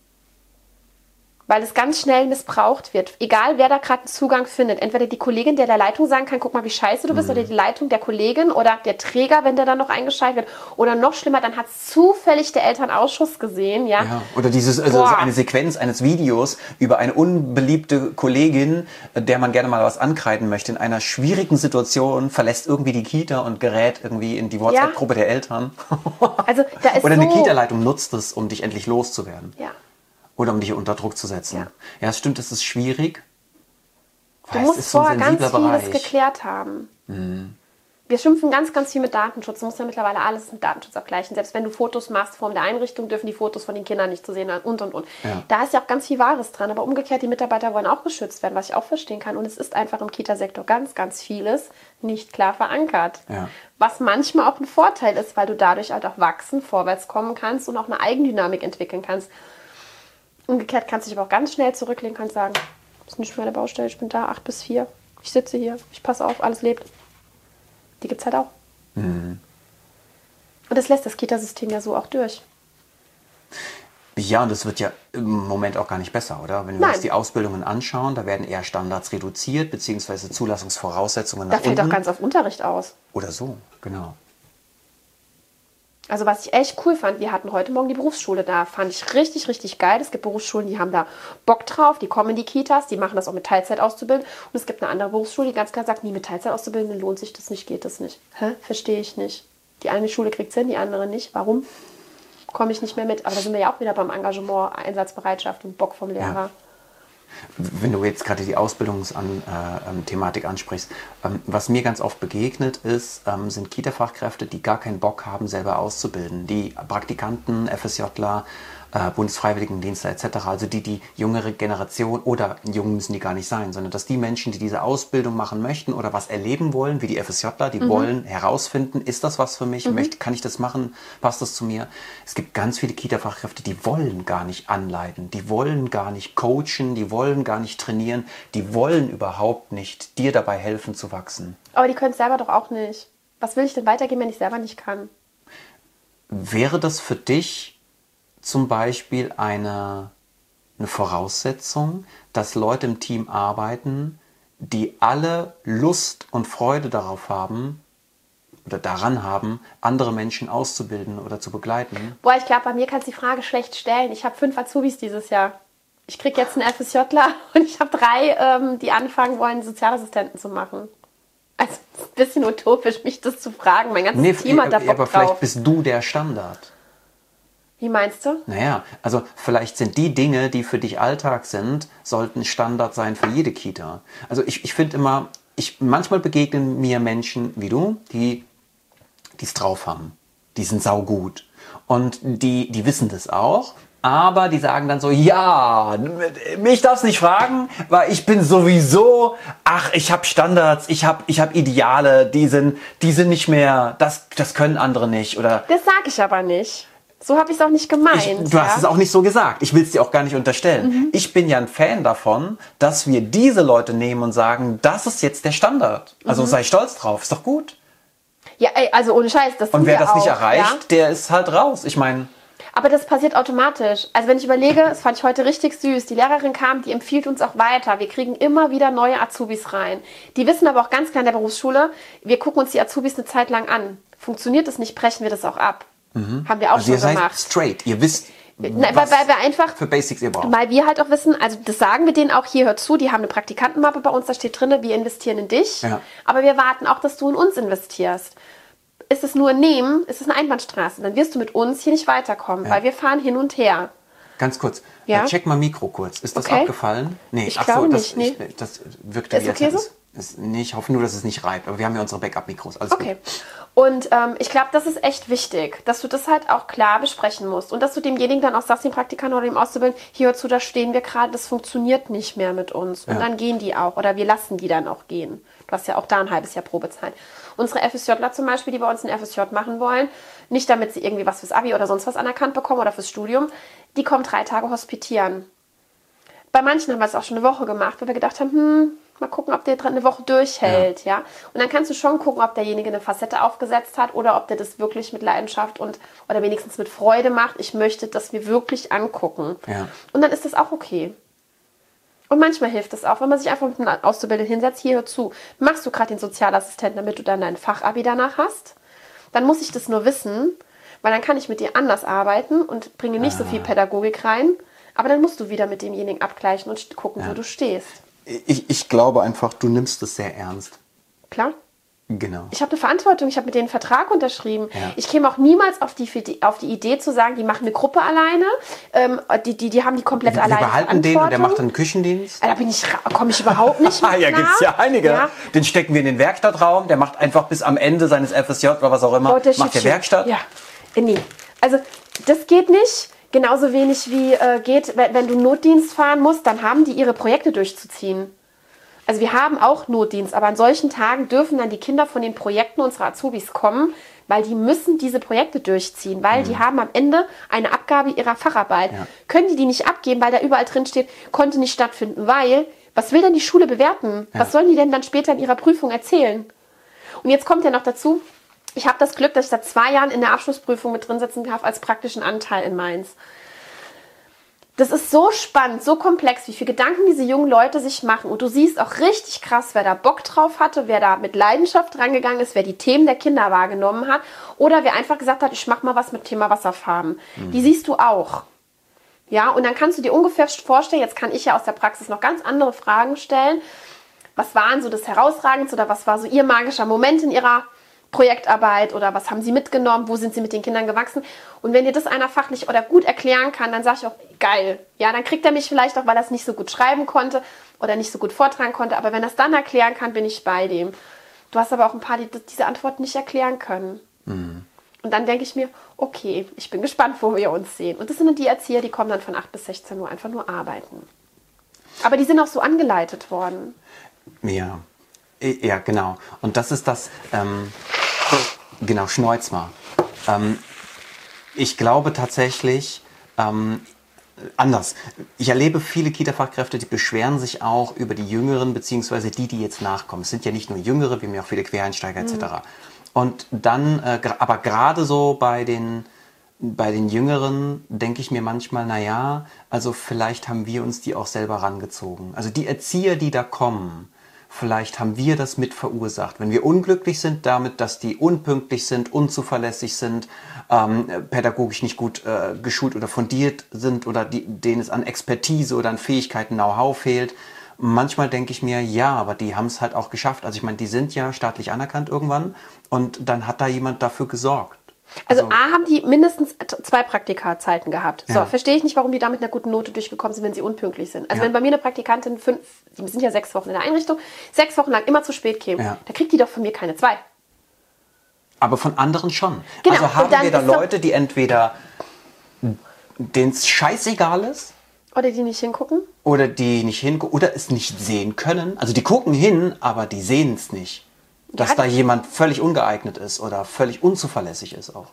Weil es ganz schnell missbraucht wird. Egal, wer da gerade einen Zugang findet. Entweder die Kollegin, der Leitung sagen kann, guck mal, wie scheiße du bist, oder die Leitung der Kollegin oder der Träger, wenn der dann noch eingeschaltet wird. Oder noch schlimmer, dann hat zufällig der Elternausschuss gesehen. Ja. Oder eine Sequenz eines Videos über eine unbeliebte Kollegin, der man gerne mal was ankreiden möchte, in einer schwierigen Situation, verlässt irgendwie die Kita und gerät irgendwie in die WhatsApp-Gruppe der Eltern. Also, da ist oder eine Kita-Leitung nutzt es, um dich endlich loszuwerden. Ja. Oder um dich unter Druck zu setzen. Ja, es stimmt, es ist schwierig. Du musst vorher ganz vieles geklärt haben. Wir schimpfen ganz, ganz viel mit Datenschutz. Du musst ja mittlerweile alles mit Datenschutz abgleichen. Selbst wenn du Fotos machst vor der Einrichtung, dürfen die Fotos von den Kindern nicht zu sehen sein und. Ja. Da ist ja auch ganz viel Wahres dran. Aber umgekehrt, die Mitarbeiter wollen auch geschützt werden, was ich auch verstehen kann. Und es ist einfach im Kita-Sektor ganz, ganz vieles nicht klar verankert. Ja. Was manchmal auch ein Vorteil ist, weil du dadurch halt auch wachsen, vorwärts kommen kannst und auch eine Eigendynamik entwickeln kannst. Umgekehrt kannst du dich aber auch ganz schnell zurücklehnen, kannst sagen, das ist nicht meine Baustelle, ich bin da, 8 bis 4. Ich sitze hier, ich passe auf, alles lebt. Die gibt es halt auch. Und das lässt das Kitasystem ja so auch durch. Ja, und das wird ja im Moment auch gar nicht besser, oder? Wenn wir uns die Ausbildungen anschauen, da werden eher Standards reduziert, beziehungsweise Zulassungsvoraussetzungen nach unten. Da fällt doch ganz auf Unterricht aus. Oder so, genau. Also was ich echt cool fand, wir hatten heute Morgen die Berufsschule da, fand ich richtig, richtig geil. Es gibt Berufsschulen, die haben da Bock drauf, die kommen in die Kitas, die machen das auch mit Teilzeit auszubilden. Und es gibt eine andere Berufsschule, die ganz klar sagt, nie mit Teilzeit auszubilden, lohnt sich das nicht, geht das nicht. Verstehe ich nicht. Die eine Schule kriegt es hin, die andere nicht. Warum? Komme ich nicht mehr mit. Aber da sind wir ja auch wieder beim Engagement, Einsatzbereitschaft und Bock vom Lehrer. Ja. Wenn du jetzt gerade die Ausbildungsthematik ansprichst, was mir ganz oft begegnet ist, sind Kita-Fachkräfte, die gar keinen Bock haben, selber auszubilden. Die Praktikanten, FSJler, Bundesfreiwilligendienste etc., also die jüngere Generation, oder jung müssen die gar nicht sein, sondern dass die Menschen, die diese Ausbildung machen möchten oder was erleben wollen, wie die FSJler, die wollen herausfinden, ist das was für mich, kann ich das machen, passt das zu mir? Es gibt ganz viele Kita-Fachkräfte, die wollen gar nicht anleiten, die wollen gar nicht coachen, die wollen gar nicht trainieren, die wollen überhaupt nicht dir dabei helfen zu wachsen. Aber die können es selber doch auch nicht. Was will ich denn weitergeben, wenn ich selber nicht kann? Wäre das für dich zum Beispiel eine Voraussetzung, dass Leute im Team arbeiten, die alle Lust und Freude darauf haben oder daran haben, andere Menschen auszubilden oder zu begleiten? Boah, ich glaube, bei mir kannst du die Frage schlecht stellen. Ich habe 5 Azubis dieses Jahr. Ich kriege jetzt einen FSJler und ich habe 3, die anfangen wollen, Sozialassistenten zu machen. Also es ist ein bisschen utopisch, mich das zu fragen. Mein ganzes Team hat da Bock aber drauf. vielleicht bist du der Standard. Wie meinst du? Naja, also vielleicht sind die Dinge, die für dich Alltag sind, sollten Standard sein für jede Kita. Also ich finde immer, manchmal begegnen mir Menschen wie du, die es drauf haben. Die sind saugut. Und die wissen das auch. Aber die sagen dann so, ja, mich darfst nicht fragen, weil ich bin sowieso, ich habe Standards, ich hab Ideale, die sind nicht mehr, das können andere nicht. Oder Das sage ich aber nicht. So habe ich es auch nicht gemeint. Du hast es auch nicht so gesagt. Ich will es dir auch gar nicht unterstellen. Ich bin ja ein Fan davon, dass wir diese Leute nehmen und sagen, das ist jetzt der Standard. Also sei stolz drauf, ist doch gut. Ja, ey, also ohne Scheiß, das Und wer das nicht auch, erreicht, der ist halt raus. Ich meine... Aber das passiert automatisch. Also wenn ich überlege, das fand ich heute richtig süß. Die Lehrerin kam, die empfiehlt uns auch weiter. Wir kriegen immer wieder neue Azubis rein. Die wissen aber auch ganz klar in der Berufsschule, wir gucken uns die Azubis eine Zeit lang an. Funktioniert das nicht, brechen wir das auch ab. Haben wir auch Also schon ihr gemacht. seid straight, ihr wisst, Weil wir einfach für Basics ihr braucht. Weil wir halt auch wissen, also das sagen wir denen auch, hier hör zu, die haben eine Praktikantenmappe bei uns, da steht drin, wir investieren in dich. Ja. Aber wir warten auch, dass du in uns investierst. Ist es nur ein Nehmen, ist es eine Einbahnstraße. Dann wirst du mit uns hier nicht weiterkommen, weil wir fahren hin und her. Ganz kurz, Ja? Check mal Mikro kurz. Ist das Okay. abgefallen? Nee, Ich glaube nicht, nee. Das wirkte Ist wie als okay hätte so? nee, ich hoffe nur, dass es nicht reibt. Aber wir haben ja unsere Backup-Mikros. Alles Okay. gut. Und ich glaube, das ist echt wichtig, dass du das halt auch klar besprechen musst. Und dass du demjenigen dann auch sagst, dem Praktikanten oder dem Auszubildenden, hier hör zu, da stehen wir gerade, das funktioniert nicht mehr mit uns. Und dann gehen die auch. Oder wir lassen die dann auch gehen. Du hast ja auch da ein halbes Jahr Probezeit. Unsere FSJler zum Beispiel, die bei uns ein FSJ machen wollen, nicht damit sie irgendwie was fürs Abi oder sonst was anerkannt bekommen oder fürs Studium, die kommen 3 Tage hospitieren. Bei manchen haben wir es auch schon eine Woche gemacht, weil wir gedacht haben, mal gucken, ob der eine Woche durchhält. Ja. Und dann kannst du schon gucken, ob derjenige eine Facette aufgesetzt hat oder ob der das wirklich mit Leidenschaft oder wenigstens mit Freude macht. Ich möchte das mir wirklich angucken. Ja. Und dann ist das auch okay. Und manchmal hilft es auch, wenn man sich einfach mit einem Auszubildenden hinsetzt, hier hör zu, machst du gerade den Sozialassistenten, damit du dann dein Fachabi danach hast? Dann muss ich das nur wissen, weil dann kann ich mit dir anders arbeiten und bringe nicht so viel Pädagogik rein. Aber dann musst du wieder mit demjenigen abgleichen und gucken, wo du stehst. Ich glaube einfach, du nimmst es sehr ernst. Klar? Genau. Ich habe eine Verantwortung, ich habe mit denen einen Vertrag unterschrieben. Ja. Ich käme auch niemals auf die Idee zu sagen, die machen eine Gruppe alleine, die haben die komplett Wir alleine behalten den und der macht einen Küchendienst. Da komme ich überhaupt nicht mit Ja, klar. gibt's ja einige. Ja. Den stecken wir in den Werkstattraum, der macht einfach bis am Ende seines FSJ oder was auch immer, macht der Schiffchen. Werkstatt. Ja, nee. Also das geht nicht. Genauso wenig wie geht, wenn du Notdienst fahren musst, dann haben die ihre Projekte durchzuziehen. Also wir haben auch Notdienst, aber an solchen Tagen dürfen dann die Kinder von den Projekten unserer Azubis kommen, weil die müssen diese Projekte durchziehen, weil die haben am Ende eine Abgabe ihrer Facharbeit. Ja. Können die nicht abgeben, weil da überall drin steht, konnte nicht stattfinden, weil, was will denn die Schule bewerten? Ja. Was sollen die denn dann später in ihrer Prüfung erzählen? Und jetzt kommt ja noch dazu, ich habe das Glück, dass ich seit 2 Jahren in der Abschlussprüfung mit drin sitzen darf als praktischen Anteil in Mainz. Das ist so spannend, so komplex, wie viele Gedanken diese jungen Leute sich machen. Und du siehst auch richtig krass, wer da Bock drauf hatte, wer da mit Leidenschaft rangegangen ist, wer die Themen der Kinder wahrgenommen hat oder wer einfach gesagt hat, ich mache mal was mit Thema Wasserfarben. Die siehst du auch. Ja, und dann kannst du dir ungefähr vorstellen, jetzt kann ich ja aus der Praxis noch ganz andere Fragen stellen. Was waren so das Herausragendste oder was war so ihr magischer Moment in ihrer Projektarbeit oder was haben sie mitgenommen, wo sind sie mit den Kindern gewachsen? Und wenn dir das einer fachlich oder gut erklären kann, dann sage ich auch, geil. Ja, dann kriegt er mich vielleicht auch, weil er es nicht so gut schreiben konnte oder nicht so gut vortragen konnte. Aber wenn er es dann erklären kann, bin ich bei dem. Du hast aber auch ein paar, die diese Antwort nicht erklären können. Und Und dann denke ich mir, okay, ich bin gespannt, wo wir uns sehen. Und das sind dann die Erzieher, die kommen dann von 8 bis 16 Uhr einfach nur arbeiten. Aber die sind auch so angeleitet worden. Ja, ja, genau. Und das ist das, genau, schneuz mal. Ich glaube tatsächlich, anders. Ich erlebe viele Kita-Fachkräfte, die beschweren sich auch über die Jüngeren, beziehungsweise die jetzt nachkommen. Es sind ja nicht nur Jüngere, wir haben ja auch viele Quereinsteiger etc. Und dann, aber gerade so bei den Jüngeren denke ich mir manchmal, naja, also vielleicht haben wir uns die auch selber rangezogen. Also die Erzieher, die da kommen, vielleicht haben wir das mit verursacht. Wenn wir unglücklich sind damit, dass die unpünktlich sind, unzuverlässig sind, pädagogisch nicht gut geschult oder fundiert sind oder denen es an Expertise oder an Fähigkeiten, Know-how fehlt. Manchmal denke ich mir, ja, aber die haben es halt auch geschafft. Also ich meine, die sind ja staatlich anerkannt irgendwann und dann hat da jemand dafür gesorgt. Also A, haben die mindestens 2 Praktikazeiten gehabt. So, Ja. verstehe ich nicht, warum die da mit einer guten Note durchgekommen sind, wenn sie unpünktlich sind. Also Ja. wenn bei mir eine Praktikantin die sind ja 6 Wochen in der Einrichtung, 6 Wochen lang immer zu spät käme, Ja. da kriegt die doch von mir keine 2. Aber von anderen schon. Genau, Also haben und dann wir da ist doch- Leute, die entweder denen es scheißegal ist Oder die nicht hingucken. oder die nicht hingucken oder es nicht sehen können. Also die gucken hin, aber die sehen es nicht. Dass Ja. da jemand völlig ungeeignet ist oder völlig unzuverlässig ist auch.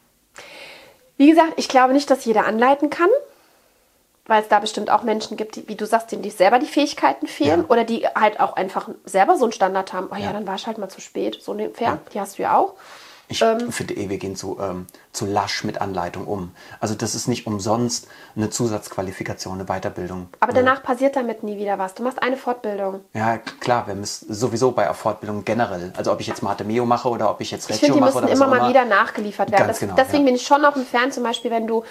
Wie gesagt, ich glaube nicht, dass jeder anleiten kann, weil es da bestimmt auch Menschen gibt, die, wie du sagst, denen die selber die Fähigkeiten fehlen Ja. oder die halt auch einfach selber so einen Standard haben. Oh ja, Ja. dann war ich halt mal zu spät. So ungefähr. Die hast du ja auch. Ich finde wir gehen zu lasch mit Anleitung um. Also das ist nicht umsonst eine Zusatzqualifikation, eine Weiterbildung. Aber danach passiert damit nie wieder was. Du machst eine Fortbildung. Ja, klar, wir müssen sowieso bei Fortbildung generell. Also ob ich jetzt Mathe Meo mache oder ob ich jetzt Ich finde, Reggio die mache müssen oder was immer auch mal immer. wieder nachgeliefert werden. Ganz genau, Deswegen ja. bin ich schon auch ein Fan, zum Beispiel, wenn du,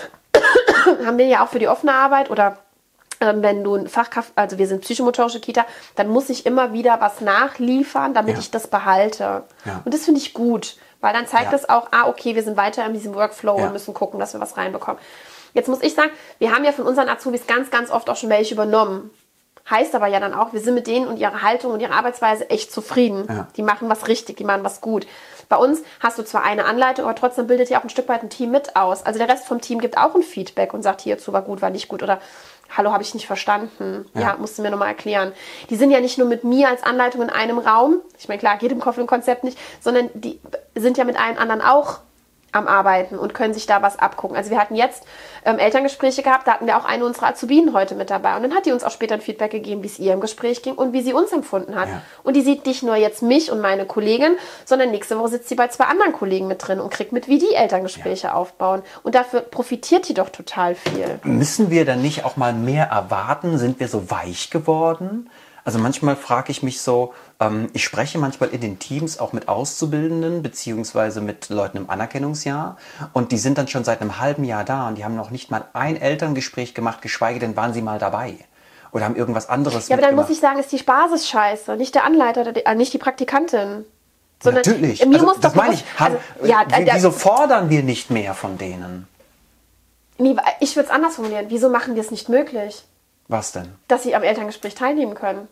haben wir ja auch für die offene Arbeit oder wenn du ein Fachkraft, also wir sind psychomotorische Kita, dann muss ich immer wieder was nachliefern, damit Ja. ich das behalte. Ja. Und das finde ich gut, weil dann zeigt Ja. das auch, okay, wir sind weiter in diesem Workflow Ja. und müssen gucken, dass wir was reinbekommen. Jetzt muss ich sagen, wir haben ja von unseren Azubis ganz, ganz oft auch schon welche übernommen. Heißt aber ja dann auch, wir sind mit denen und ihrer Haltung und ihrer Arbeitsweise echt zufrieden. Ja. Die machen was richtig, die machen was gut. Bei uns hast du zwar eine Anleitung, aber trotzdem bildet ja auch ein Stück weit ein Team mit aus. Also der Rest vom Team gibt auch ein Feedback und sagt, hierzu war gut, war nicht gut oder hallo, habe ich nicht verstanden. Ja, musst du mir nochmal erklären. Die sind ja nicht nur mit mir als Anleitung in einem Raum. Ich meine, klar, geht im Konzept nicht, sondern die sind ja mit allen anderen auch am Arbeiten und können sich da was abgucken. Also wir hatten jetzt Elterngespräche gehabt, da hatten wir auch eine unserer Azubinen heute mit dabei. Und dann hat die uns auch später ein Feedback gegeben, wie es ihr im Gespräch ging und wie sie uns empfunden hat. Ja. Und die sieht nicht nur jetzt mich und meine Kollegin, sondern nächste Woche sitzt sie bei 2 anderen Kollegen mit drin und kriegt mit, wie die Elterngespräche aufbauen. Und dafür profitiert die doch total viel. Müssen wir dann nicht auch mal mehr erwarten? Sind wir so weich geworden? Also manchmal frage ich mich so, ich spreche manchmal in den Teams auch mit Auszubildenden beziehungsweise mit Leuten im Anerkennungsjahr und die sind dann schon seit einem halben Jahr da und die haben noch nicht mal ein Elterngespräch gemacht, geschweige denn waren sie mal dabei oder haben irgendwas anderes Ja, aber dann mitgemacht. muss ich sagen, ist die Basis scheiße, nicht der Anleiter, nicht die Praktikantin. Sondern Natürlich, mir also, muss das doch meine ich. also, ja, Wieso fordern wir nicht mehr von denen? nee, ich würde es anders formulieren. Wieso machen wir es nicht möglich, Was denn? dass sie am Elterngespräch teilnehmen können?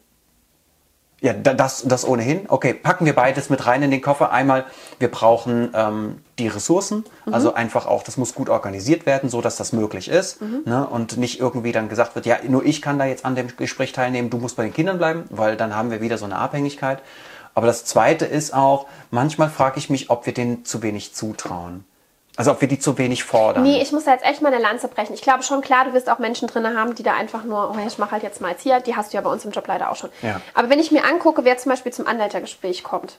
Ja, das ohnehin. Okay, packen wir beides mit rein in den Koffer. Einmal, wir brauchen die Ressourcen, also einfach auch, das muss gut organisiert werden, so dass das möglich ist. Ne? Und nicht irgendwie dann gesagt wird, ja, nur ich kann da jetzt an dem Gespräch teilnehmen, du musst bei den Kindern bleiben, weil dann haben wir wieder so eine Abhängigkeit. Aber das Zweite ist auch, manchmal frage ich mich, ob wir denen zu wenig zutrauen. Also ob wir die zu wenig fordern. Nee, ich muss da jetzt echt mal eine Lanze brechen. Ich glaube schon, klar, du wirst auch Menschen drin haben, die da einfach nur, oh, ich mache halt jetzt mal als hier. Die hast du ja bei uns im Job leider auch schon. Ja. Aber wenn ich mir angucke, wer zum Beispiel zum Anleitergespräch kommt.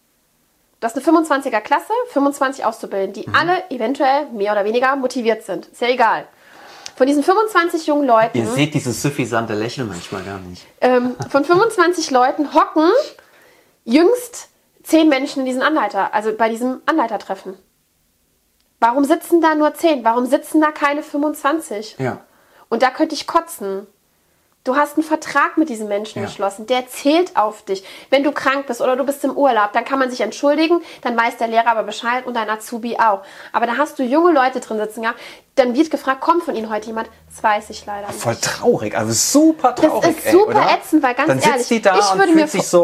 Du hast eine 25er Klasse, 25 Auszubildende, die alle eventuell mehr oder weniger motiviert sind. Ist ja egal. Von diesen 25 jungen Leuten, Ihr seht dieses suffisante Lächeln manchmal gar nicht. von 25 Leuten hocken jüngst 10 Menschen in diesem Anleiter, also bei diesem Anleitertreffen. Warum sitzen da nur 10? Warum sitzen da keine 25? Ja. Und da könnte ich kotzen. Du hast einen Vertrag mit diesem Menschen Ja. geschlossen, der zählt auf dich. Wenn du krank bist oder du bist im Urlaub, dann kann man sich entschuldigen, dann weiß der Lehrer aber Bescheid und dein Azubi auch. Aber da hast du junge Leute drin sitzen gehabt, dann wird gefragt, kommt von Ihnen heute jemand? Das weiß ich leider nicht. Voll traurig, also super traurig. Das ist super oder? ätzend, weil ganz dann ehrlich, sitzt die da ich und würde fühlt mir sich so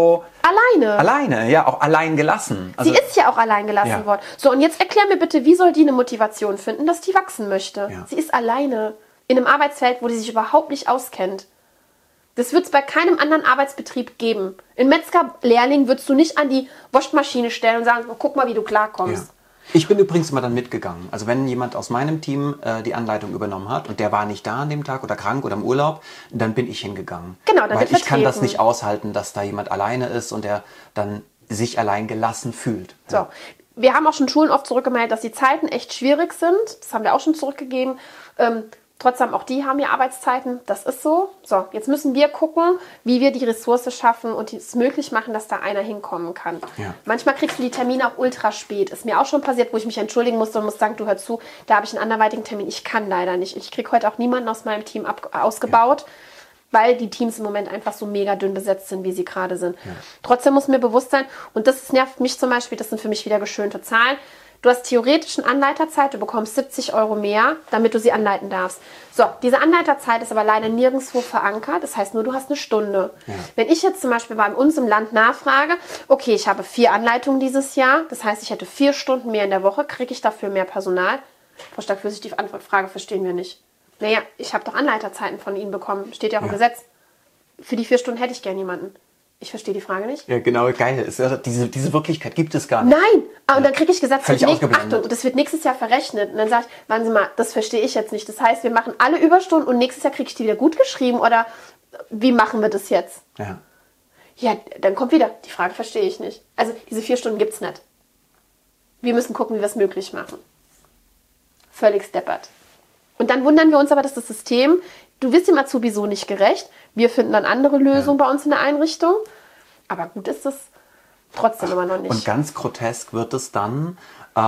Alleine. Alleine, ja, auch allein gelassen. Also, sie ist ja auch allein gelassen worden. So, und jetzt erklär mir bitte, wie soll die eine Motivation finden, dass die wachsen möchte? Ja. Sie ist alleine in einem Arbeitsfeld, wo die sich überhaupt nicht auskennt. Das wird es bei keinem anderen Arbeitsbetrieb geben. Einen Metzgerlehrling würdest du nicht an die Waschmaschine stellen und sagen, guck mal, wie du klarkommst. Ja. Ich bin übrigens immer dann mitgegangen. Also wenn jemand aus meinem Team die Anleitung übernommen hat und der war nicht da an dem Tag oder krank oder im Urlaub, dann bin ich hingegangen. Genau, dann weil wird ich kann das vertreten. nicht aushalten, dass da jemand alleine ist und der dann sich allein gelassen fühlt. So, wir haben auch schon Schulen oft zurückgemeldet, dass die Zeiten echt schwierig sind. Das haben wir auch schon zurückgegeben. Trotzdem, auch die haben ja Arbeitszeiten. Das ist so. So, jetzt müssen wir gucken, wie wir die Ressource schaffen und es möglich machen, dass da einer hinkommen kann. Ja. Manchmal kriegst du die Termine auch ultra spät. Ist mir auch schon passiert, wo ich mich entschuldigen musste und muss sagen, du hör zu, da habe ich einen anderweitigen Termin. Ich kann leider nicht. Ich kriege heute auch niemanden aus meinem Team ausgebaut. Weil die Teams im Moment einfach so mega dünn besetzt sind, wie sie gerade sind. Ja. Trotzdem muss mir bewusst sein, und das nervt mich zum Beispiel, das sind für mich wieder geschönte Zahlen, du hast theoretisch eine Anleiterzeit, du bekommst 70 € mehr, damit du sie anleiten darfst. So, diese Anleiterzeit ist aber leider nirgendwo verankert, das heißt nur, du hast eine Stunde. Ja. Wenn ich jetzt zum Beispiel bei uns im Land nachfrage, okay, ich habe 4 Anleitungen dieses Jahr, das heißt, ich hätte 4 Stunden mehr in der Woche, kriege ich dafür mehr Personal? Frau Stark-Fürst, die Frage verstehen wir nicht. Naja, ich habe doch Anleiterzeiten von Ihnen bekommen. Steht ja auch im Gesetz. Für die 4 Stunden hätte ich gern jemanden. Ich verstehe die Frage nicht. Ja, genau, geil. Diese Wirklichkeit gibt es gar nicht. Nein! Und dann kriege ich gesagt, Achtung, das wird nächstes Jahr verrechnet. Und dann sage ich, warten Sie mal, das verstehe ich jetzt nicht. Das heißt, wir machen alle Überstunden und nächstes Jahr kriege ich die wieder gut geschrieben oder wie machen wir das jetzt? Ja. Ja, dann kommt wieder, die Frage verstehe ich nicht. Also diese 4 Stunden gibt es nicht. Wir müssen gucken, wie wir es möglich machen. Völlig steppert. Und dann wundern wir uns aber, dass das System, du wirst dem Azubi so nicht gerecht. Wir finden dann andere Lösungen bei uns in der Einrichtung. Aber gut ist es trotzdem immer noch nicht. Und ganz grotesk wird es dann,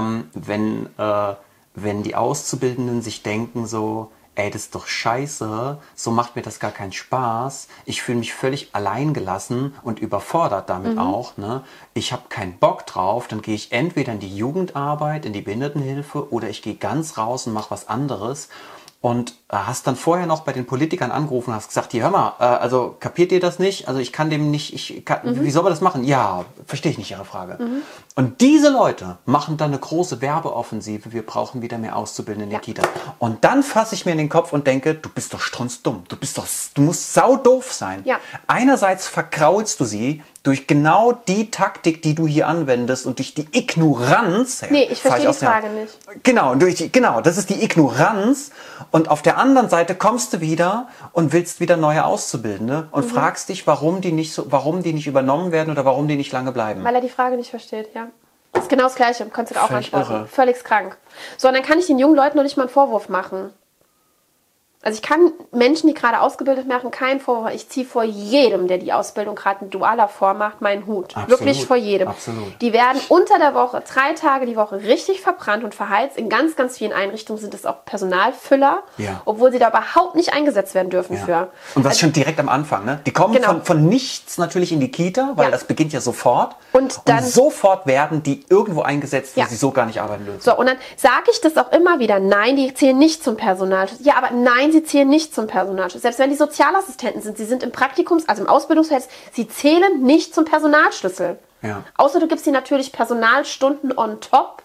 wenn die Auszubildenden sich denken so, ey, das ist doch scheiße, so macht mir das gar keinen Spaß. Ich fühle mich völlig alleingelassen und überfordert damit auch. Ne? Ich habe keinen Bock drauf, dann gehe ich entweder in die Jugendarbeit, in die Behindertenhilfe oder ich gehe ganz raus und mache was anderes. Und hast dann vorher noch bei den Politikern angerufen und hast gesagt, hier, hör mal, also kapiert ihr das nicht? Also ich kann dem nicht, wie soll man das machen? Ja, verstehe ich nicht Ihre Frage. Und diese Leute machen dann eine große Werbeoffensive, wir brauchen wieder mehr Auszubildende in den Kitas. Und dann fasse ich mir in den Kopf und denke, du bist doch strunzdumm, du musst saudoof sein. Ja. Einerseits verkraulst du sie durch genau die Taktik, die du hier anwendest und durch die Ignoranz. Nee, ich verstehe die Frage nicht. Genau, das ist die Ignoranz. Und auf der anderen Seite kommst du wieder und willst wieder neue Auszubildende und fragst dich, warum die nicht übernommen werden oder warum die nicht lange bleiben. Weil er die Frage nicht versteht, ja. Das ist genau das Gleiche, kannst du auch Völlig antworten. irre. Völlig krank. So, und dann kann ich den jungen Leuten noch nicht mal einen Vorwurf machen. Also ich kann Menschen, die gerade ausgebildet machen, keinen Vorwurf. Ich ziehe vor jedem, der die Ausbildung gerade in dualer Form macht, meinen Hut. Absolut, Wirklich vor jedem. absolut. Die werden unter der Woche, 3 Tage die Woche richtig verbrannt und verheizt. In ganz, ganz vielen Einrichtungen sind es auch Personalfüller, Ja. obwohl sie da überhaupt nicht eingesetzt werden dürfen für. Und das schon direkt am Anfang, ne? Die kommen Genau. von nichts natürlich in die Kita, weil das beginnt ja sofort. Und dann sofort werden die irgendwo eingesetzt, wo Ja. sie so gar nicht arbeiten dürfen. So, und dann sage ich das auch immer wieder. Nein, die zählen nicht zum Personalschutz. Ja, aber nein, sie zählen nicht zum Personalschutz. Selbst wenn die Sozialassistenten sind, sie sind im also im Ausbildungsfeld, sie zählen nicht zum Personalschlüssel. Ja. Außer du gibst ihnen natürlich Personalstunden on top.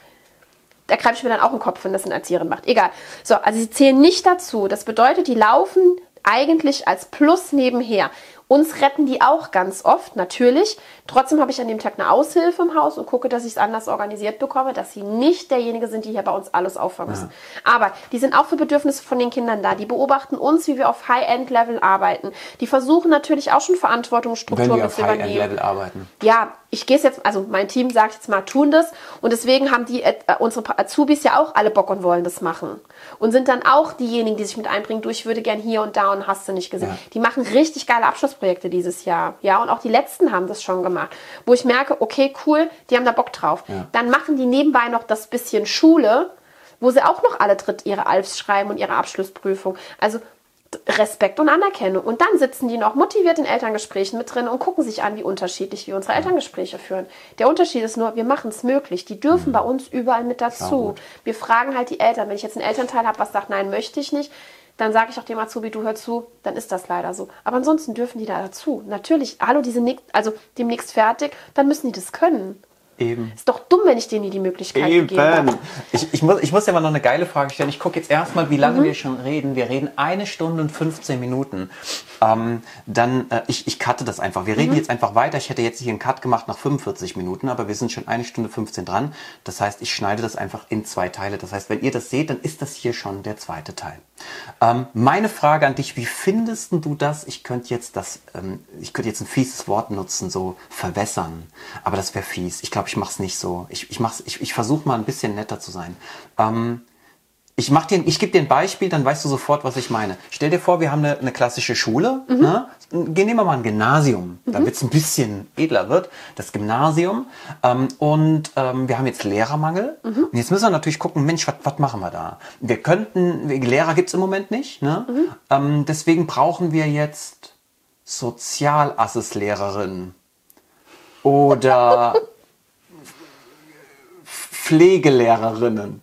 Da greife ich mir dann auch den Kopf, wenn das eine Erzieherin macht. Egal. So, also sie zählen nicht dazu. Das bedeutet, die laufen eigentlich als Plus nebenher. Uns retten die auch ganz oft, natürlich. Trotzdem habe ich an dem Tag eine Aushilfe im Haus und gucke, dass ich es anders organisiert bekomme, dass sie nicht derjenige sind, die hier bei uns alles auffangen müssen. Aber die sind auch für Bedürfnisse von den Kindern da. Die beobachten uns, wie wir auf High-End-Level arbeiten. Die versuchen natürlich auch schon Verantwortungsstruktur Wenn wir mit auf zu übernehmen. High-End-Level arbeiten. Ja, ich gehe es jetzt, also mein Team sagt jetzt mal, tun das. Und deswegen haben unsere Azubis ja auch alle Bock und wollen das machen. Und sind dann auch diejenigen, die sich mit einbringen, ich würde gern hier und da und hast du nicht gesehen. Ja. Die machen richtig geile Abschlussprojekte dieses Jahr. Ja, und auch die letzten haben das schon gemacht. Wo ich merke, okay, cool, die haben da Bock drauf. Ja. Dann machen die nebenbei noch das bisschen Schule, wo sie auch noch alle ihre Alfs schreiben und ihre Abschlussprüfung. Also Respekt und Anerkennung. Und dann sitzen die noch motiviert in Elterngesprächen mit drin und gucken sich an, wie unterschiedlich wir unsere Elterngespräche führen. Der Unterschied ist nur, wir machen es möglich. Die dürfen bei uns überall mit dazu. Wir fragen halt die Eltern. Wenn ich jetzt einen Elternteil habe, was sagt, nein, möchte ich nicht, dann sage ich auch dem Azubi, du hör zu, dann ist das leider so. Aber ansonsten dürfen die da dazu. Natürlich, hallo, die sind demnächst fertig, dann müssen die das können. Eben. Ist doch dumm, wenn ich denen die Möglichkeit gegeben habe. Ich muss dir mal noch eine geile Frage stellen. Ich gucke jetzt erstmal, wie lange wir schon reden. Wir reden 1 Stunde und 15 Minuten. Ich cutte das einfach. Wir reden jetzt einfach weiter. Ich hätte jetzt hier einen Cut gemacht nach 45 Minuten, aber wir sind schon 1 Stunde 15 dran. Das heißt, ich schneide das einfach in 2 Teile. Das heißt, wenn ihr das seht, dann ist das hier schon der 2. Teil. Meine Frage an dich, wie findest du das? Ich könnte jetzt ein fieses Wort nutzen, so verwässern. Aber das wäre fies. Ich glaube, ich mache es nicht so. Ich versuche mal ein bisschen netter zu sein. Ich gebe dir ein Beispiel, dann weißt du sofort, was ich meine. Stell dir vor, wir haben eine klassische Schule. Ne? Nehmen wir mal ein Gymnasium, damit es ein bisschen edler wird. Das Gymnasium. Wir haben jetzt Lehrermangel. Und jetzt müssen wir natürlich gucken, Mensch, was machen wir da? Lehrer gibt es im Moment nicht. Ne? Deswegen brauchen wir jetzt Sozialassistlehrerinnen. Oder Pflegelehrerinnen.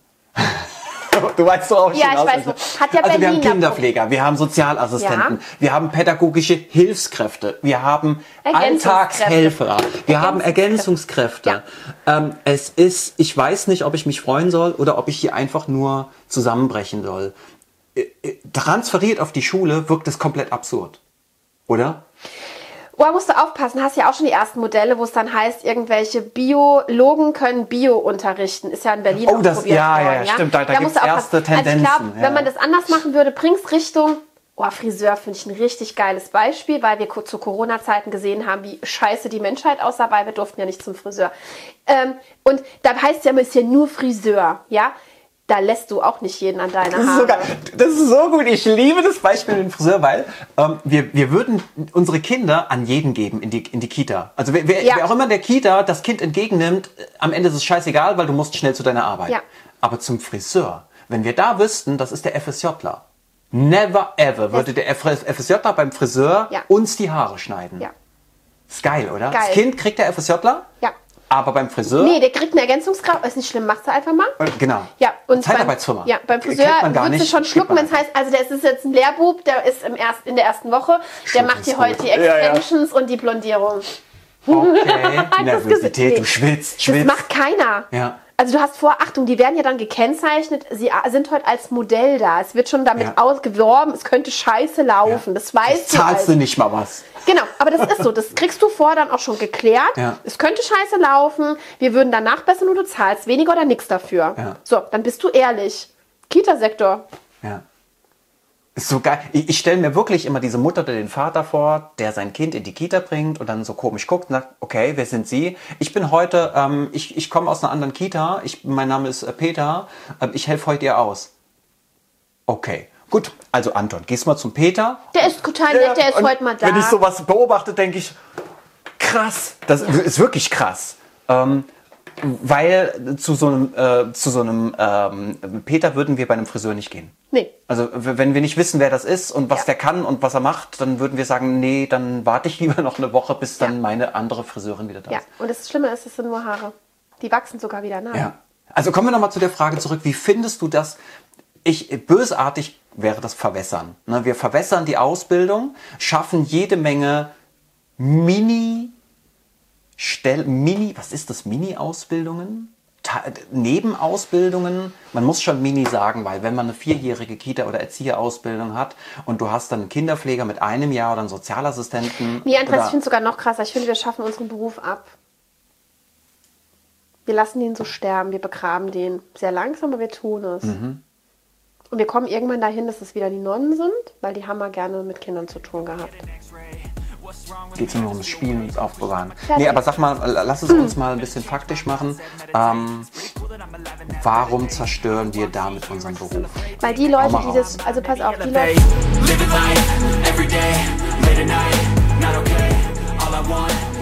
Du weißt doch auch schon. Ja, ich weiß. Hat ja also wir haben Berlin Kinderpfleger, wir haben Sozialassistenten, wir haben pädagogische Hilfskräfte, wir haben Alltagshelfer, wir haben Ergänzungskräfte. Ja. Ich weiß nicht, ob ich mich freuen soll oder ob ich hier einfach nur zusammenbrechen soll. Transferiert auf die Schule wirkt es komplett absurd. Oder? Oh, musst du aufpassen, hast ja auch schon die ersten Modelle, wo es dann heißt, irgendwelche Biologen können Bio unterrichten. Ist ja in Berlin auch probiert worden. Ja, stimmt, da gibt es erste Tendenzen. Also ich glaube, wenn man das anders machen würde, bringst Richtung, Friseur finde ich ein richtig geiles Beispiel, weil wir zu Corona-Zeiten gesehen haben, wie scheiße die Menschheit aussah, weil wir durften ja nicht zum Friseur. Und da heißt es ja immer, es ist ja nur Friseur, ja. Da lässt du auch nicht jeden an deine Haare. Das ist so gut. Ich liebe das Beispiel mit dem Friseur, weil wir würden unsere Kinder an jeden geben in die Kita. Also wer auch immer der Kita das Kind entgegennimmt, am Ende ist es scheißegal, weil du musst schnell zu deiner Arbeit. Ja. Aber zum Friseur, wenn wir da wüssten, das ist der FSJler. Never ever würde der FSJler beim Friseur uns die Haare schneiden. Ja. Ist geil, oder? Geil. Das Kind kriegt der FSJler? Ja. Aber beim Friseur? Nee, der kriegt eine Ergänzungskraft. Ist nicht schlimm, machst du einfach mal. Genau. Ja, und Zeitarbeitsfirma. Ja, beim Friseur würdest du schon schlucken, wenn es heißt, also der ist jetzt ein Lehrbub, der ist in der ersten Woche, der macht hier heute die Extensions und die Blondierung. Okay, Nervosität, du schwitzt. Das macht keiner. Ja. Also du hast Achtung, die werden ja dann gekennzeichnet, sie sind heute als Modell da. Es wird schon damit ausgeworben, es könnte scheiße laufen. Das weißt du. Zahlst du nicht mal was. Genau, aber das ist so. Das kriegst du vorher dann auch schon geklärt. Ja. Es könnte scheiße laufen. Wir würden dann nachbessern und du zahlst weniger oder nichts dafür. Ja. So, dann bist du ehrlich. Kita-Sektor. Ja. Ist so geil. Ich stelle mir wirklich immer diese Mutter oder den Vater vor, der sein Kind in die Kita bringt und dann so komisch guckt und sagt, okay, wer sind Sie? Ich bin heute, ich komme aus einer anderen Kita. Mein Name ist Peter. Ich helfe heute ihr aus. Okay. Gut, also Anton, gehst mal zum Peter. Der ist total nett, der ist heute mal da. Wenn ich sowas beobachte, denke ich, krass, das ist wirklich krass. Weil zu so einem Peter würden wir bei einem Friseur nicht gehen. Nee. Also wenn wir nicht wissen, wer das ist und was der kann und was er macht, dann würden wir sagen, nee, dann warte ich lieber noch eine Woche, bis dann meine andere Friseurin wieder da ist. Ja, und das Schlimme ist, es sind nur Haare. Die wachsen sogar wieder nach. Ja. Also kommen wir nochmal zu der Frage zurück, wie findest du das? Bösartig wäre das Verwässern. Ne? Wir verwässern die Ausbildung, schaffen jede Menge Mini-Ausbildungen? Nebenausbildungen? Man muss schon Mini sagen, weil wenn man eine 4-jährige Kita- oder Erzieherausbildung hat und du hast dann einen Kinderpfleger mit 1 Jahr oder einen Sozialassistenten. Nee, ich finde es sogar noch krasser. Ich finde, wir schaffen unseren Beruf ab. Wir lassen den so sterben, wir begraben den. Sehr langsam, aber wir tun es. Mhm. Und wir kommen irgendwann dahin, dass es wieder die Nonnen sind, weil die haben mal gerne mit Kindern zu tun gehabt. Geht es nur ums Spielen und das Aufbewahren. Nee, aber sag mal, lass es uns mal ein bisschen faktisch machen. Warum zerstören wir damit unseren Beruf? Weil die Leute, die das, also pass auf, die Leute... Living life every day, late at night, not okay. All I want